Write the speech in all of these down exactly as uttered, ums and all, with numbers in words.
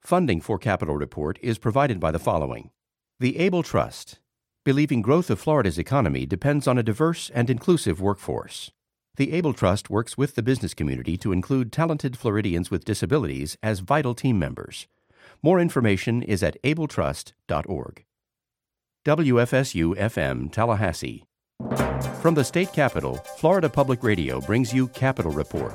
Funding for Capitol Report is provided by the following. The Able Trust, believing growth of Florida's economy depends on a diverse and inclusive workforce. The Able Trust works with the business community to include talented Floridians with disabilities as vital team members. More information is at able trust dot org. W F S U F M Tallahassee. From the state capitol, Florida Public Radio brings you Capitol Report.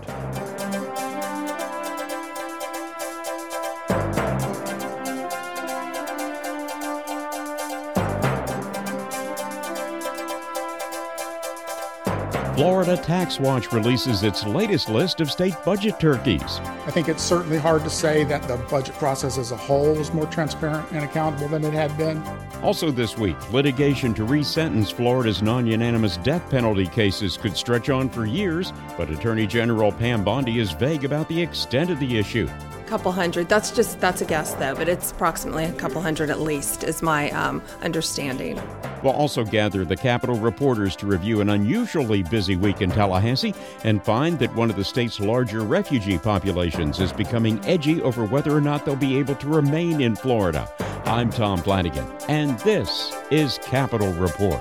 Florida Tax Watch releases its latest list of state budget turkeys. I think it's certainly hard to say that the budget process as a whole was more transparent and accountable than it had been. Also this week, litigation to re-sentence Florida's non-unanimous death penalty cases could stretch on for years, but Attorney General Pam Bondi is vague about the extent of the issue. A couple hundred. That's just, that's a guess, though, but it's approximately a couple hundred at least, is my um, understanding. We'll also gather the Capitol reporters to review an unusually busy week in Tallahassee and find that one of the state's larger refugee populations is becoming edgy over whether or not they'll be able to remain in Florida. I'm Tom Flanagan, and this is Capitol Report.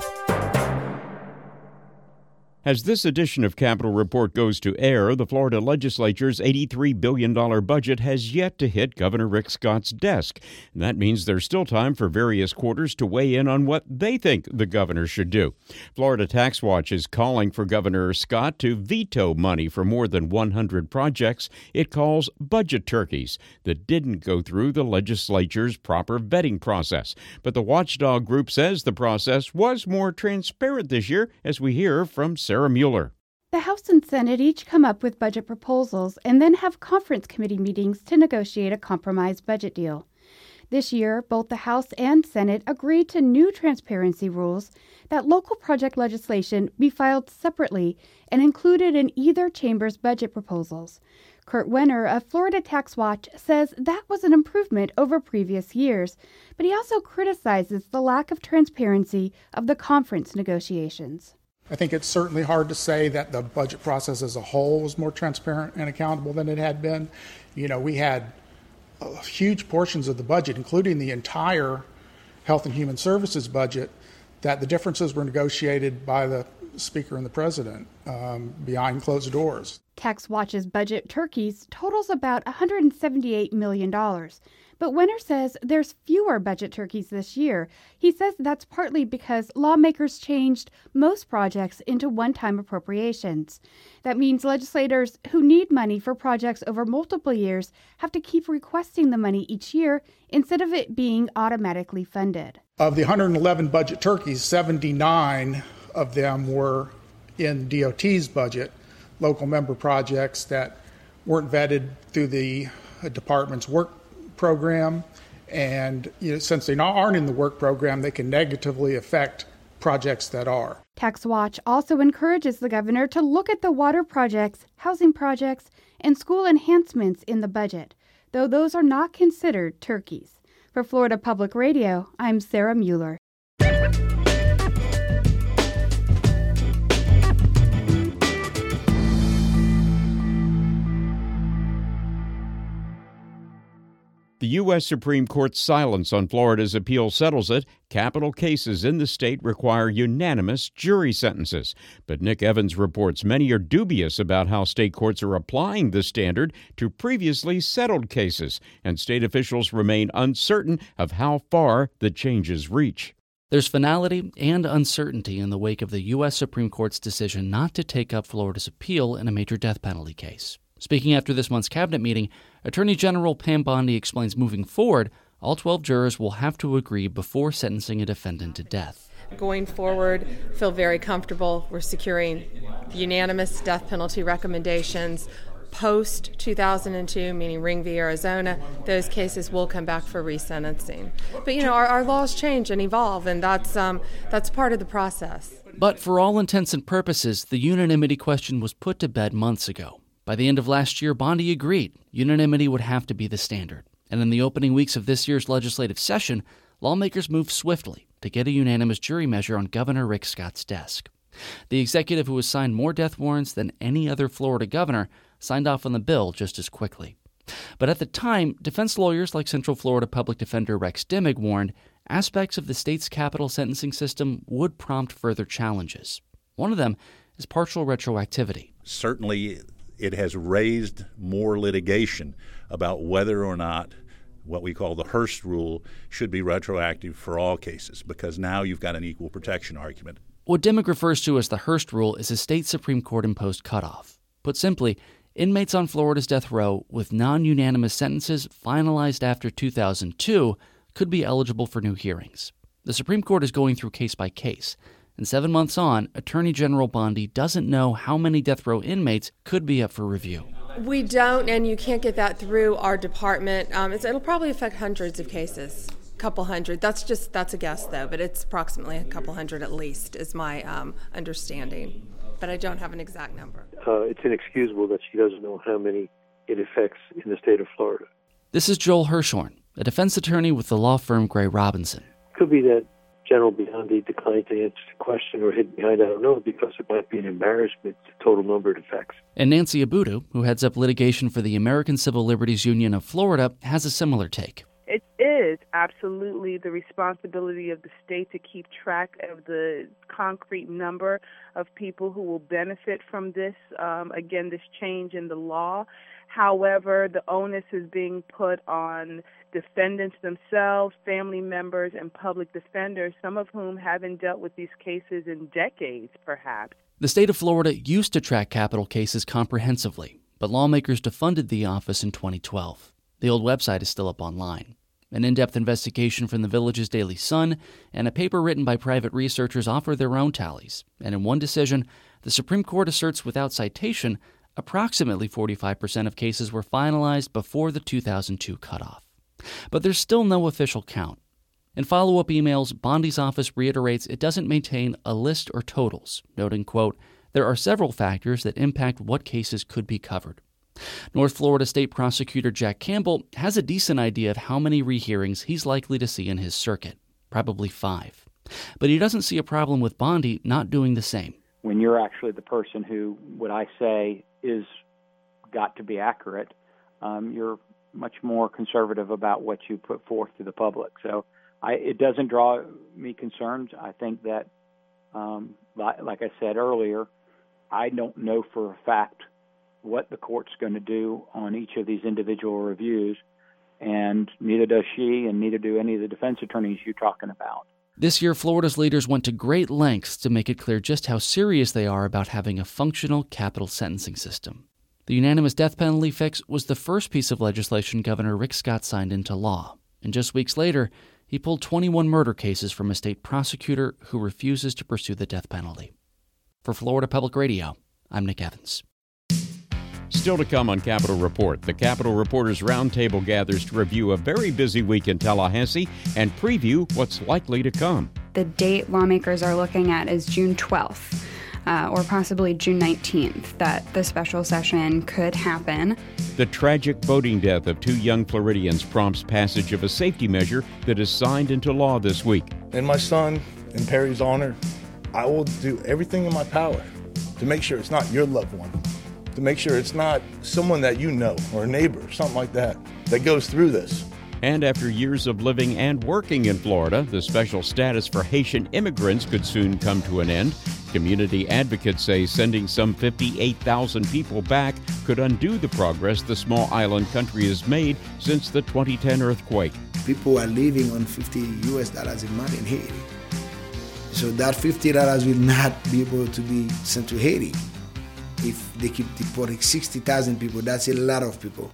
As this edition of Capitol Report goes to air, the Florida legislature's eighty-three billion dollars budget has yet to hit Governor Rick Scott's desk. And that means there's still time for various quarters to weigh in on what they think the governor should do. Florida Tax Watch is calling for Governor Scott to veto money for more than one hundred projects it calls budget turkeys that didn't go through the legislature's proper vetting process. But the watchdog group says the process was more transparent this year, as we hear from Sarah Sarah Mueller. The House and Senate each come up with budget proposals and then have conference committee meetings to negotiate a compromise budget deal. This year, both the House and Senate agreed to new transparency rules that local project legislation be filed separately and included in either chamber's budget proposals. Kurt Wenner of Florida Tax Watch says that was an improvement over previous years, but he also criticizes the lack of transparency of the conference negotiations. I think it's certainly hard to say that the budget process as a whole was more transparent and accountable than it had been. You know, we had uh, huge portions of the budget, including the entire Health and Human Services budget, that the differences were negotiated by the Speaker and the President um, behind closed doors. Tax Watch's budget turkeys totals about one hundred seventy-eight million dollars. But Wenner says there's fewer budget turkeys this year. He says that's partly because lawmakers changed most projects into one-time appropriations. That means legislators who need money for projects over multiple years have to keep requesting the money each year instead of it being automatically funded. Of the one hundred eleven budget turkeys, seventy-nine of them were in D O T's budget, local member projects that weren't vetted through the department's work program, and you know, since they aren't in the work program, they can negatively affect projects that are. Tax Watch also encourages the governor to look at the water projects, housing projects, and school enhancements in the budget, though those are not considered turkeys. For Florida Public Radio, I'm Sarah Mueller. The U S Supreme Court's silence on Florida's appeal settles it. Capital cases in the state require unanimous jury sentences. But Nick Evans reports many are dubious about how state courts are applying the standard to previously settled cases, and state officials remain uncertain of how far the changes reach. There's finality and uncertainty in the wake of the U S Supreme Court's decision not to take up Florida's appeal in a major death penalty case. Speaking after this month's cabinet meeting, Attorney General Pam Bondi explains moving forward, all twelve jurors will have to agree before sentencing a defendant to death. Going forward, feel very comfortable. We're securing unanimous death penalty recommendations. Post two thousand two, meaning Ring v. Arizona, those cases will come back for resentencing. But, you know, our, our laws change and evolve, and that's um, that's part of the process. But for all intents and purposes, the unanimity question was put to bed months ago. By the end of last year, Bondi agreed unanimity would have to be the standard. And in the opening weeks of this year's legislative session, lawmakers moved swiftly to get a unanimous jury measure on Governor Rick Scott's desk. The executive, who has signed more death warrants than any other Florida governor, signed off on the bill just as quickly. But at the time, defense lawyers like Central Florida Public Defender Rex Dimig warned aspects of the state's capital sentencing system would prompt further challenges. One of them is partial retroactivity. Certainly, it has raised more litigation about whether or not what we call the Hearst rule should be retroactive for all cases, because now you've got an equal protection argument. What Dimig refers to as the Hearst rule is a state Supreme Court-imposed cutoff. Put simply, inmates on Florida's death row with non-unanimous sentences finalized after two thousand two could be eligible for new hearings. The Supreme Court is going through case by case, and seven months on, Attorney General Bondi doesn't know how many death row inmates could be up for review. We don't, and you can't get that through our department. Um, it's, it'll probably affect hundreds of cases, a couple hundred. That's just that's a guess, though, but it's approximately a couple hundred at least, is my um, understanding. But I don't have an exact number. Uh, it's inexcusable that she doesn't know how many it affects in the state of Florida. This is Joel Hirschhorn, a defense attorney with the law firm Gray Robinson. Could be that General Bondi declined to answer the question or hid behind, I don't know, because it might be an embarrassment to the total number it affects. And Nancy Abudu, who heads up litigation for the American Civil Liberties Union of Florida, has a similar take. It is absolutely the responsibility of the state to keep track of the concrete number of people who will benefit from this, um, again, this change in the law. However, the onus is being put on defendants themselves, family members, and public defenders, some of whom haven't dealt with these cases in decades, perhaps. The state of Florida used to track capital cases comprehensively, but lawmakers defunded the office in twenty twelve. The old website is still up online. An in-depth investigation from the Village's Daily Sun and a paper written by private researchers offer their own tallies. And in one decision, the Supreme Court asserts without citation, approximately forty-five percent of cases were finalized before the two thousand two cutoff. But there's still no official count. In follow-up emails, Bondi's office reiterates it doesn't maintain a list or totals, noting, quote, there are several factors that impact what cases could be covered. North Florida State Prosecutor Jack Campbell has a decent idea of how many rehearings he's likely to see in his circuit, probably five. But he doesn't see a problem with Bondi not doing the same. When you're actually the person who, what I say, is got to be accurate, um, you're much more conservative about what you put forth to the public. So I, it doesn't draw me concerns. I think that, um, like, like I said earlier, I don't know for a fact what the court's going to do on each of these individual reviews, and neither does she, and neither do any of the defense attorneys you're talking about. This year, Florida's leaders went to great lengths to make it clear just how serious they are about having a functional capital sentencing system. The unanimous death penalty fix was the first piece of legislation Governor Rick Scott signed into law, and just weeks later, he pulled twenty-one murder cases from a state prosecutor who refuses to pursue the death penalty. For Florida Public Radio, I'm Nick Evans. Still to come on Capitol Report, the Capitol Reporters Roundtable gathers to review a very busy week in Tallahassee and preview what's likely to come. The date lawmakers are looking at is June twelfth, uh, or possibly June nineteenth, that the special session could happen. The tragic boating death of two young Floridians prompts passage of a safety measure that is signed into law this week. In my son and Perry's honor, I will do everything in my power to make sure it's not your loved one, to make sure it's not someone that you know or a neighbor or something like that that goes through this. And after years of living and working in Florida, the special status for Haitian immigrants could soon come to an end. Community advocates say sending some fifty-eight thousand people back could undo the progress the small island country has made since the twenty ten earthquake. People are living on fifty U S dollars a month in Haiti. So that fifty dollars will not be able to be sent to Haiti. If they keep deporting sixty thousand people, that's a lot of people.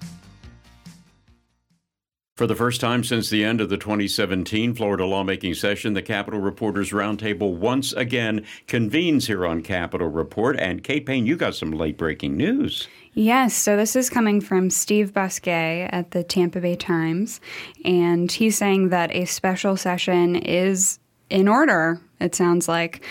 For the first time since the end of the twenty seventeen Florida lawmaking session, the Capitol Reporters Roundtable once again convenes here on Capitol Report. And Kate Payne, you got some late-breaking news. Yes, so this is coming from Steve Busquet at the Tampa Bay Times, and he's saying that a special session is in order it sounds like.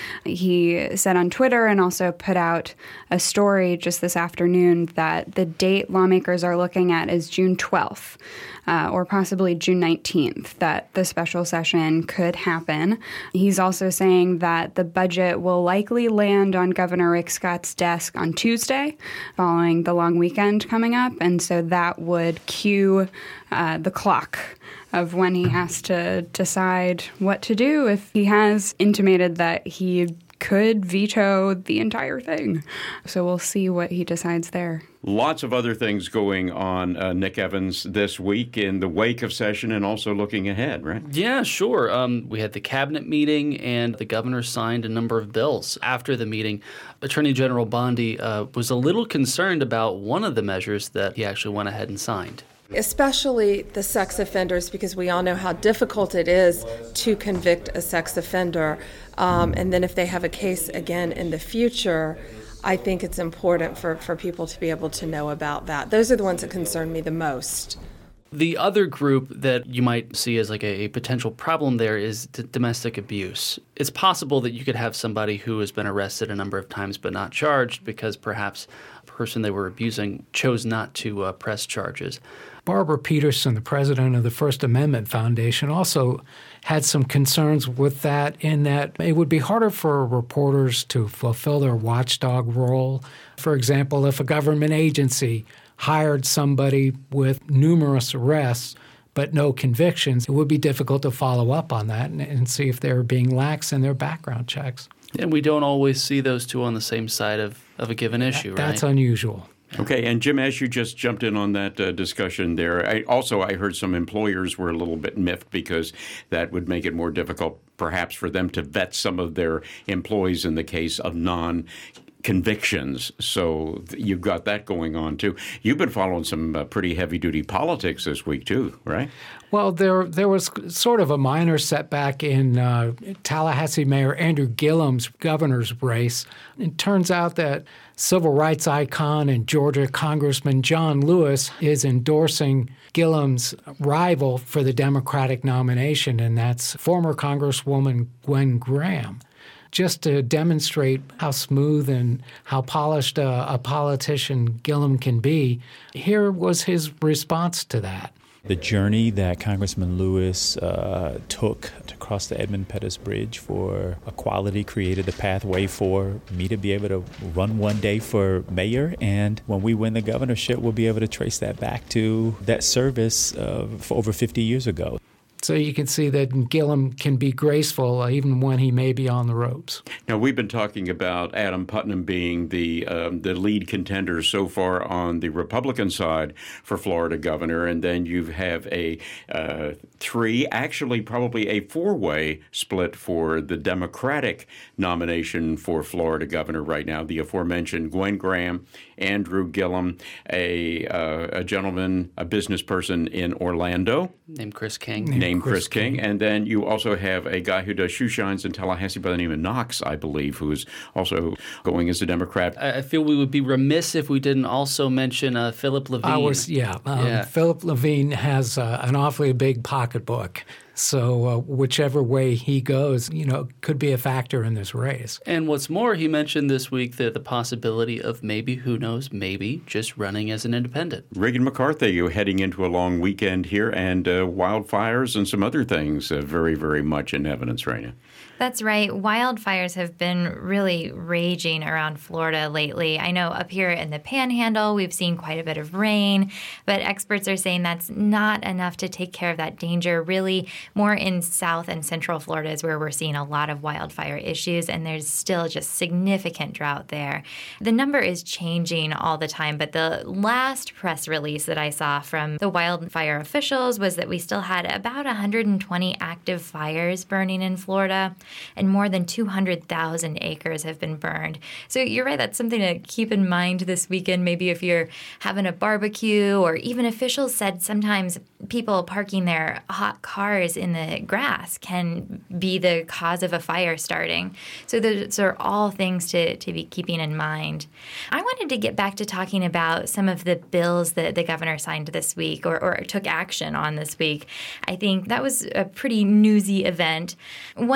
He said on Twitter and also put out a story just this afternoon that the date lawmakers are looking at is June twelfth. Uh, or possibly June nineteenth, that the special session could happen. He's also saying that the budget will likely land on Governor Rick Scott's desk on Tuesday, following the long weekend coming up, and so that would cue uh, the clock of when he has to decide what to do if he has intimated that he could veto the entire thing. So we'll see what he decides there. Lots of other things going on, uh, Nick Evans, this week in the wake of session and also looking ahead, right? Yeah, sure. Um, we had the cabinet meeting and the governor signed a number of bills. After the meeting, Attorney General Bondi uh, was a little concerned about one of the measures that he actually went ahead and signed. Especially the sex offenders, because we all know how difficult it is to convict a sex offender. Um, and then if they have a case again in the future, I think it's important for, for people to be able to know about that. Those are the ones that concern me the most. The other group that you might see as like a, a potential problem there is d- domestic abuse. It's possible that you could have somebody who has been arrested a number of times but not charged because perhaps the person they were abusing chose not to uh, press charges. Barbara Peterson, the president of the First Amendment Foundation, also had some concerns with that in that it would be harder for reporters to fulfill their watchdog role. For example, if a government agency hired somebody with numerous arrests but no convictions, it would be difficult to follow up on that and, and see if they were being lax in their background checks. And we don't always see those two on the same side of, of a given issue, that, right? That's unusual. Okay, and Jim, as you just jumped in on that uh, discussion there, I, also I heard some employers were a little bit miffed because that would make it more difficult perhaps for them to vet some of their employees in the case of non convictions. So you've got that going on, too. You've been following some uh, pretty heavy-duty politics this week, too, right? Well, there there was sort of a minor setback in uh, Tallahassee Mayor Andrew Gillum's governor's race. It turns out that civil rights icon and Georgia Congressman John Lewis is endorsing Gillum's rival for the Democratic nomination, and that's former Congresswoman Gwen Graham. Just to demonstrate how smooth and how polished a, a politician Gillum can be, here was his response to that. The journey that Congressman Lewis uh, took to cross the Edmund Pettus Bridge for equality created the pathway for me to be able to run one day for mayor. And when we win the governorship, we'll be able to trace that back to that service uh, for over fifty years ago. So you can see that Gillum can be graceful uh, even when he may be on the ropes. Now, we've been talking about Adam Putnam being the um, the lead contender so far on the Republican side for Florida governor, and then you have a uh, three, actually probably a four-way split for the Democratic nomination for Florida governor right now. The aforementioned Gwen Graham, Andrew Gillum, a, uh, a gentleman, a business person in Orlando. Named Chris King. Named Chris, Chris King. King. And then you also have a guy who does shoe shines in Tallahassee by the name of Knox, I believe, who is also going as a Democrat. I feel we would be remiss if we didn't also mention uh, Philip Levine. I was, yeah. Um, yeah. Philip Levine has uh, an awfully big pocketbook. So uh, whichever way he goes, you know, could be a factor in this race. And what's more, he mentioned this week the, the possibility of maybe, who knows, maybe just running as an independent. Reagan McCarthy, you're heading into a long weekend here, and uh, wildfires and some other things uh, very, very much in evidence right now. That's right. Wildfires have been really raging around Florida lately. I know up here in the Panhandle, we've seen quite a bit of rain, but experts are saying that's not enough to take care of that danger. Really, more in South and Central Florida is where we're seeing a lot of wildfire issues, and there's still just significant drought there. The number is changing all the time, but the last press release that I saw from the wildfire officials was that we still had about one hundred twenty active fires burning in Florida, and more than two hundred thousand acres have been burned. So you're right, that's something to keep in mind this weekend, maybe if you're having a barbecue, or even officials said sometimes people parking their hot cars in the grass can be the cause of a fire starting. So those are all things to, to be keeping in mind. I wanted to get back to talking about some of the bills that the governor signed this week, or, or took action on this week. I think that was a pretty newsy event. One bill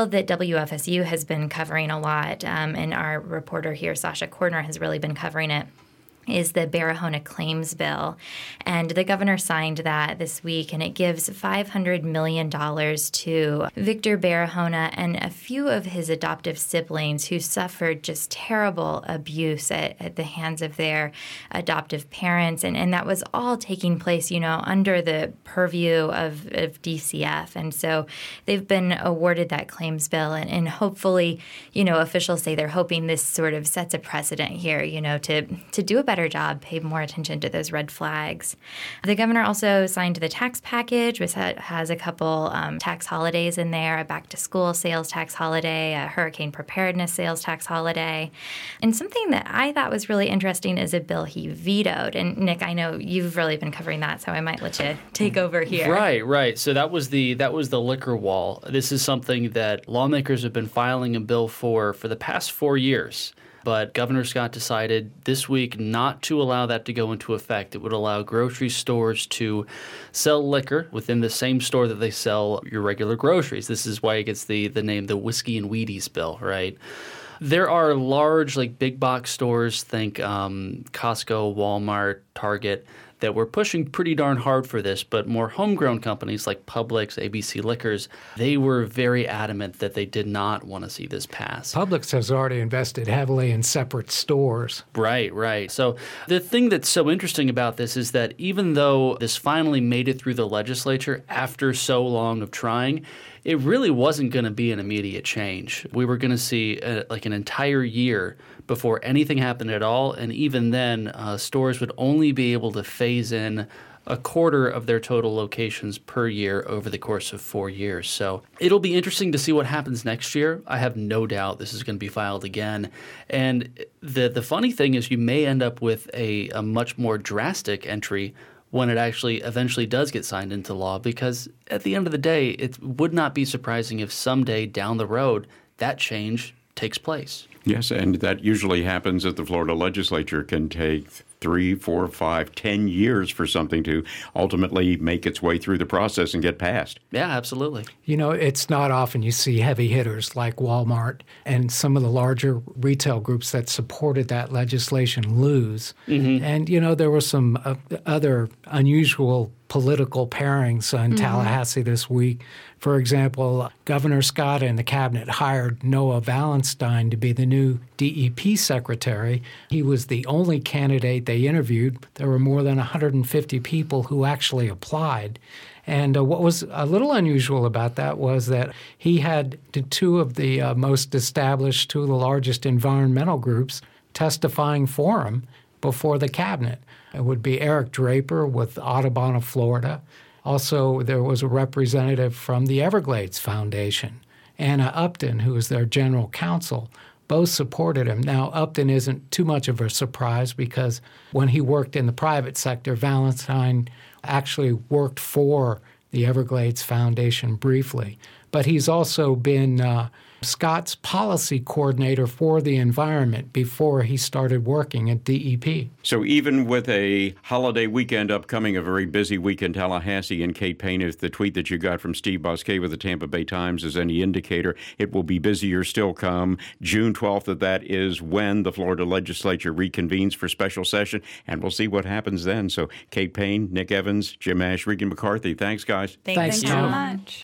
that W F S U has been covering a lot, um, and our reporter here, Sasha Cordner, has really been covering it, is the Barahona Claims Bill. And the governor signed that this week, and it gives five hundred million dollars to Victor Barahona and a few of his adoptive siblings who suffered just terrible abuse at, at the hands of their adoptive parents. And, and that was all taking place, you know, under the purview of, of D C F. And so they've been awarded that claims bill. And, and hopefully, you know, officials say they're hoping this sort of sets a precedent here, you know, to, to do a better job, pay more attention to those red flags. The governor also signed the tax package, which has a couple um, tax holidays in there, a back-to-school sales tax holiday, a hurricane preparedness sales tax holiday. And something that I thought was really interesting is a bill he vetoed. And Nick, I know you've really been covering that, so I might let you take over here. Right, right. So that was the that was the liquor wall. This is something that lawmakers have been filing a bill for for the past four years. But Governor Scott decided this week not to allow that to go into effect. It would allow grocery stores to sell liquor within the same store that they sell your regular groceries. This is why it gets the, the name the Whiskey and Wheaties bill, right? There are large, like big box stores, think um, Costco, Walmart, Target, that were pushing pretty darn hard for this, but more homegrown companies like Publix, A B C Liquors, they were very adamant that they did not want to see this pass. Publix has already invested heavily in separate stores. Right, right. So the thing that's so interesting about this is that even though this finally made it through the legislature after so long of trying, it really wasn't going to be an immediate change. We were going to see uh, like an entire year before anything happened at all, and even then, uh, stores would only be able to phase in a quarter of their total locations per year over the course of four years. So it'll be interesting to see what happens next year. I have no doubt this is going to be filed again. And the the funny thing is you may end up with a, a much more drastic entry when it actually eventually does get signed into law, because at the end of the day, it would not be surprising if someday down the road that change takes place. Yes, and that usually happens that the Florida legislature can take three, four, five, ten years for something to ultimately make its way through the process and get passed. Yeah, absolutely. You know, it's not often you see heavy hitters like Walmart and some of the larger retail groups that supported that legislation lose. Mm-hmm. And, you know, there were some uh, other unusual political pairings in mm-hmm. Tallahassee this week. For example, Governor Scott and the cabinet hired Noah Valenstein to be the new D E P secretary. He was the only candidate they interviewed. There were more than one hundred fifty people who actually applied. And uh, what was a little unusual about that was that he had two of the uh, most established, two of the largest environmental groups testifying for him before the cabinet. It would be Eric Draper with Audubon of Florida. Also, there was a representative from the Everglades Foundation, Anna Upton, who is their general counsel. Both supported him. Now, Upton isn't too much of a surprise because when he worked in the private sector, Valenstein actually worked for the Everglades Foundation briefly. But he's also been uh, Scott's policy coordinator for the environment before he started working at D E P. So even with a holiday weekend upcoming, a very busy week in Tallahassee, and Kate Payne, if the tweet that you got from Steve Bosquet with the Tampa Bay Times is any indicator, it will be busier still come June twelfth. Of that is when the Florida legislature reconvenes for special session, and we'll see what happens then. So Kate Payne, Nick Evans, Jim Ash, Regan McCarthy, thanks, guys. Thanks, Thanks so much.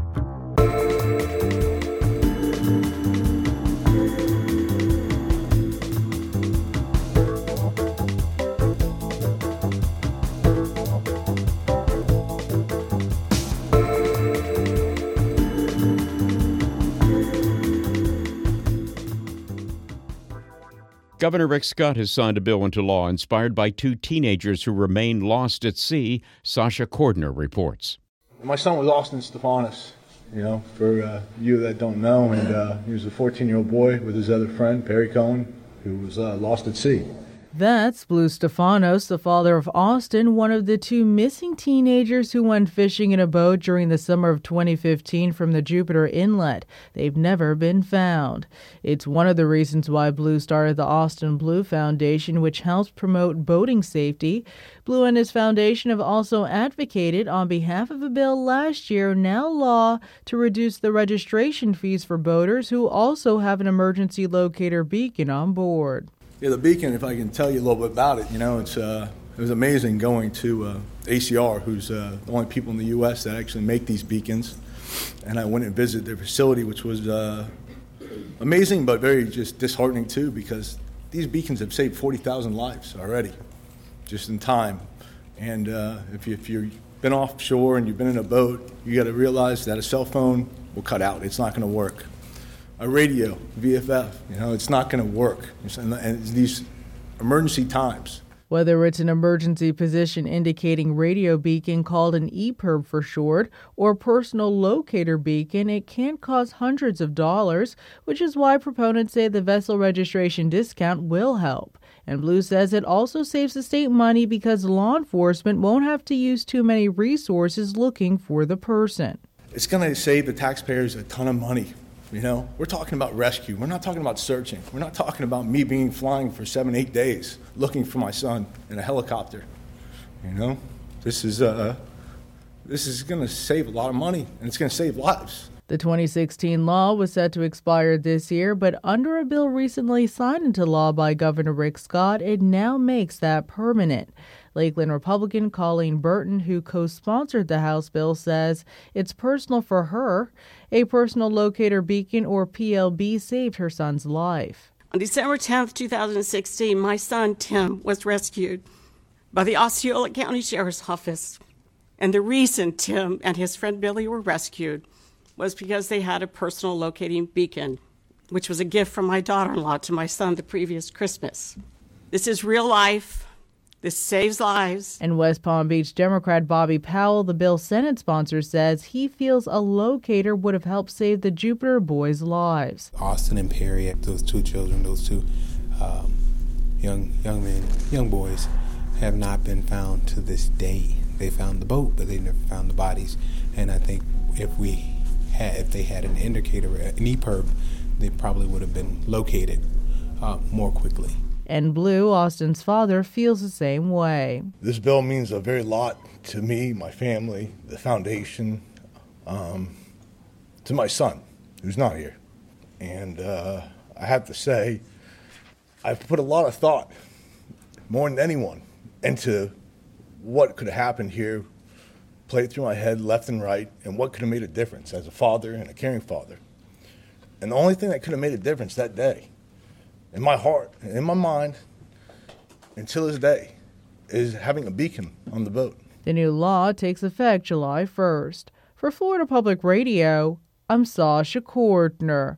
Governor Rick Scott has signed a bill into law inspired by two teenagers who remain lost at sea. Sasha Cordner reports. My son was Austin Stephanus, you know, for uh, you that don't know, and uh, he was a fourteen-year-old boy with his other friend, Perry Cohen, who was uh, lost at sea. That's Blue Stefanos, the father of Austin, one of the two missing teenagers who went fishing in a boat during the summer of twenty fifteen from the Jupiter Inlet. They've never been found. It's one of the reasons why Blue started the Austin Blue Foundation, which helps promote boating safety. Blue and his foundation have also advocated on behalf of a bill last year, now law, to reduce the registration fees for boaters who also have an emergency locator beacon on board. Yeah, the beacon, if I can tell you a little bit about it, you know, it's uh, it was amazing going to uh, A C R, who's uh, the only people in the U S that actually make these beacons. And I went and visited their facility, which was uh, amazing, but very just disheartening too, because these beacons have saved forty thousand lives already, just in time. And uh, if, you, if you've been offshore and you've been in a boat, you got to realize that a cell phone will cut out. It's not going to work. A radio, V F F, you know, it's not going to work. And it's these emergency times. Whether it's an emergency position indicating radio beacon called an E P I R B for short, or personal locator beacon, it can cost hundreds of dollars, which is why proponents say the vessel registration discount will help. And Blue says it also saves the state money because law enforcement won't have to use too many resources looking for the person. It's going to save the taxpayers a ton of money. You know, we're talking about rescue. We're not talking about searching. We're not talking about me being flying for seven, eight days looking for my son in a helicopter. You know, this is uh, this is going to save a lot of money, and it's going to save lives. The twenty sixteen law was set to expire this year, but under a bill recently signed into law by Governor Rick Scott, it now makes that permanent. Lakeland Republican Colleen Burton, who co-sponsored the House bill, says it's personal for her. A personal locator beacon, or P L B, saved her son's life. On December tenth, twenty sixteen, my son, Tim, was rescued by the Osceola County Sheriff's Office. And the reason Tim and his friend Billy were rescued was because they had a personal locating beacon, which was a gift from my daughter-in-law to my son the previous Christmas. This is real life. This saves lives. And West Palm Beach Democrat Bobby Powell, the bill's Senate sponsor, says he feels a locator would have helped save the Jupiter boys' lives. Austin and Perry, those two children, those two um, young young men, young boys, have not been found to this day. They found the boat, but they never found the bodies. And I think if we had, if they had an indicator, an E P I R B, they probably would have been located uh, more quickly. And Blue, Austin's father, feels the same way. This bill means a very lot to me, my family, the foundation, um, to my son, who's not here. And uh, I have to say, I've put a lot of thought, more than anyone, into what could have happened here, played through my head left and right, and what could have made a difference as a father and a caring father. And the only thing that could have made a difference that day, in my heart, in my mind, until this day, is having a beacon on the boat. The new law takes effect July first. For Florida Public Radio, I'm Sasha Cordner.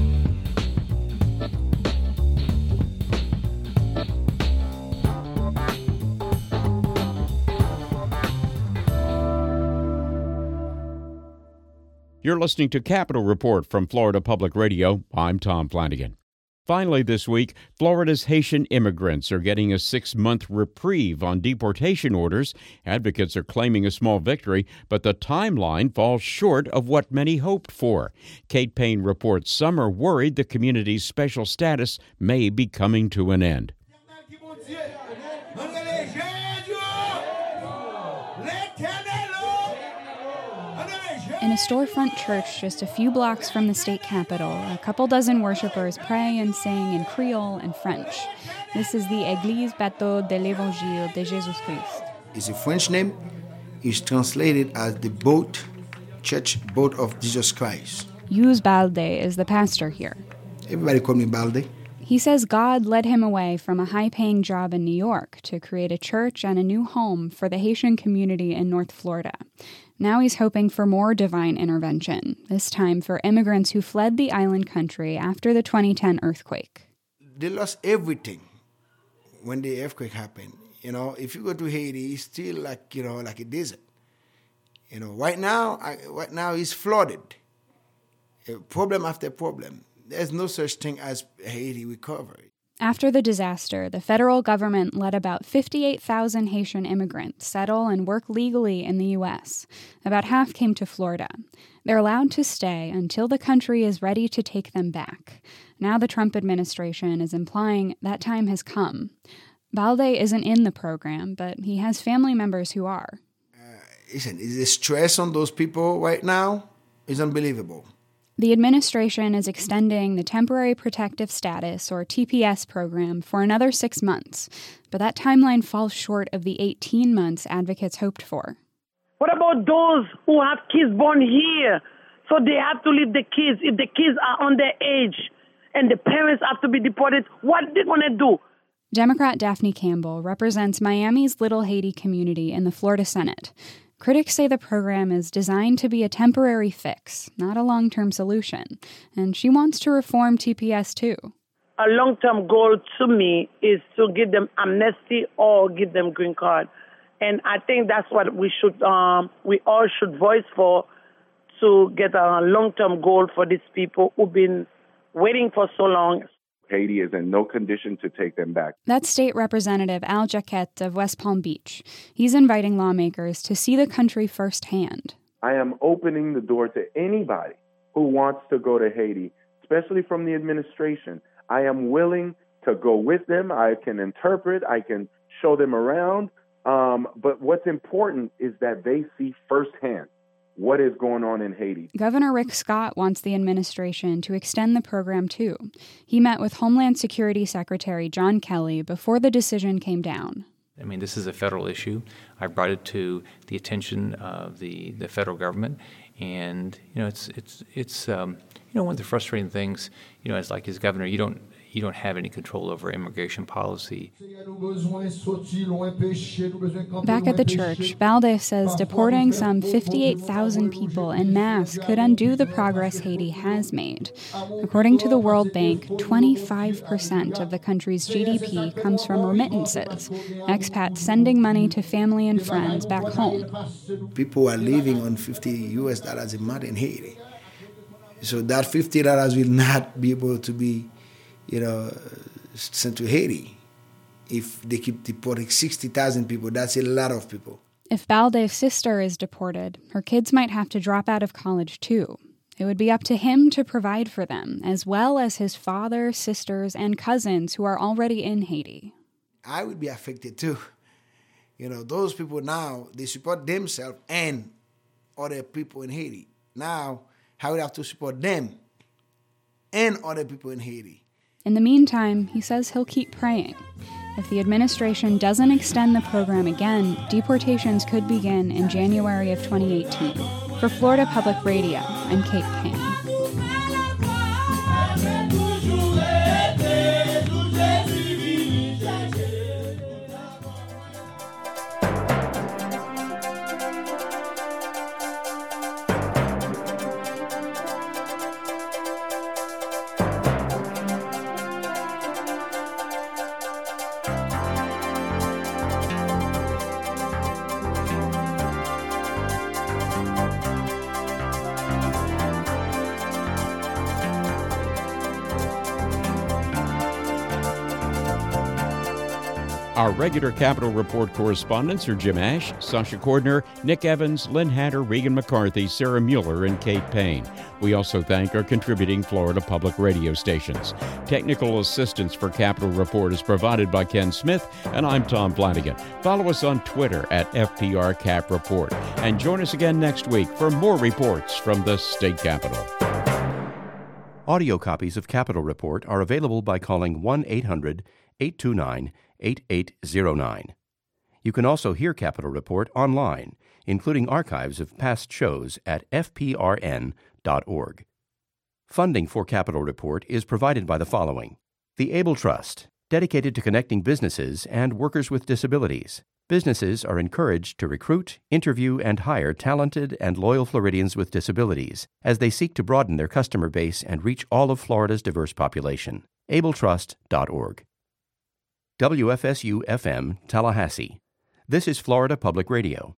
You're listening to Capitol Report from Florida Public Radio. I'm Tom Flanagan. Finally this week, Florida's Haitian immigrants are getting a six-month reprieve on deportation orders. Advocates are claiming a small victory, but the timeline falls short of what many hoped for. Kate Payne reports some are worried the community's special status may be coming to an end. In a storefront church just a few blocks from the state capitol, a couple dozen worshipers pray and sing in Creole and French. This is the Église Bateau de l'Évangile de Jésus-Christ. It's a French name. It's translated as the boat, church boat of Jesus Christ. Yus Balde is the pastor here. Everybody call me Balde. He says God led him away from a high-paying job in New York to create a church and a new home for the Haitian community in North Florida. Now he's hoping for more divine intervention, this time for immigrants who fled the island country after the twenty ten earthquake. They lost everything when the earthquake happened. You know, if you go to Haiti, it's still like, you know, like a desert. You know, right now, I, right now it's flooded. Problem after problem. There's no such thing as Haiti recovery. After the disaster, the federal government let about fifty-eight thousand Haitian immigrants settle and work legally in the U S. About half came to Florida. They're allowed to stay until the country is ready to take them back. Now the Trump administration is implying that time has come. Balde isn't in the program, but he has family members who are. Uh, listen, the stress on those people right now is unbelievable. The administration is extending the Temporary Protective Status, or T P S, program for another six months, but that timeline falls short of the eighteen months advocates hoped for. What about those who have kids born here? So they have to leave the kids. If the kids are underage and the parents have to be deported, what are they going to do? Democrat Daphne Campbell represents Miami's Little Haiti community in the Florida Senate. Critics say the program is designed to be a temporary fix, not a long-term solution, and she wants to reform T P S too. A long-term goal to me is to give them amnesty or give them green card. And I think that's what we should, um, we all should voice for, to get a long-term goal for these people who've been waiting for so long. Haiti is in no condition to take them back. That's State Representative Al Jaquette of West Palm Beach. He's inviting lawmakers to see the country firsthand. I am opening the door to anybody who wants to go to Haiti, especially from the administration. I am willing to go with them. I can interpret. I can show them around. Um, but what's important is that they see firsthand what is going on in Haiti. Governor Rick Scott wants the administration to extend the program too. He met with Homeland Security Secretary John Kelly before the decision came down. I mean, this is a federal issue. I brought it to the attention of the, the federal government, and you know, it's it's it's um, you know, one of the frustrating things, you know, as like as governor, you don't you don't have any control over immigration policy. Back at the church, Balde says deporting some fifty-eight thousand people en masse could undo the progress Haiti has made. According to the World Bank, twenty-five percent of the country's G D P comes from remittances, expats sending money to family and friends back home. People are living on fifty U S dollars a month in Haiti. So that fifty dollars will not be able to be, you know, sent to Haiti. If they keep deporting sixty thousand people, that's a lot of people. If Balde's sister is deported, her kids might have to drop out of college too. It would be up to him to provide for them, as well as his father, sisters, and cousins who are already in Haiti. I would be affected too. You know, those people now, they support themselves and other people in Haiti. Now, I would have to support them and other people in Haiti. In the meantime, he says he'll keep praying. If the administration doesn't extend the program again, deportations could begin in January of twenty eighteen. For Florida Public Radio, I'm Kate Payne. Our regular Capitol Report correspondents are Jim Ash, Sasha Cordner, Nick Evans, Lynn Hatter, Regan McCarthy, Sarah Mueller, and Kate Payne. We also thank our contributing Florida public radio stations. Technical assistance for Capitol Report is provided by Ken Smith, and I'm Tom Flanagan. Follow us on Twitter at F P R Cap Report. And join us again next week for more reports from the state capitol. Audio copies of Capitol Report are available by calling one eight hundred eight two nine eight eight zero nine. You can also hear Capitol Report online, including archives of past shows at f p r n dot org. Funding for Capitol Report is provided by the following: the Able Trust, dedicated to connecting businesses and workers with disabilities. Businesses are encouraged to recruit, interview, and hire talented and loyal Floridians with disabilities as they seek to broaden their customer base and reach all of Florida's diverse population. able trust dot org. W F S U F M, Tallahassee. This is Florida Public Radio.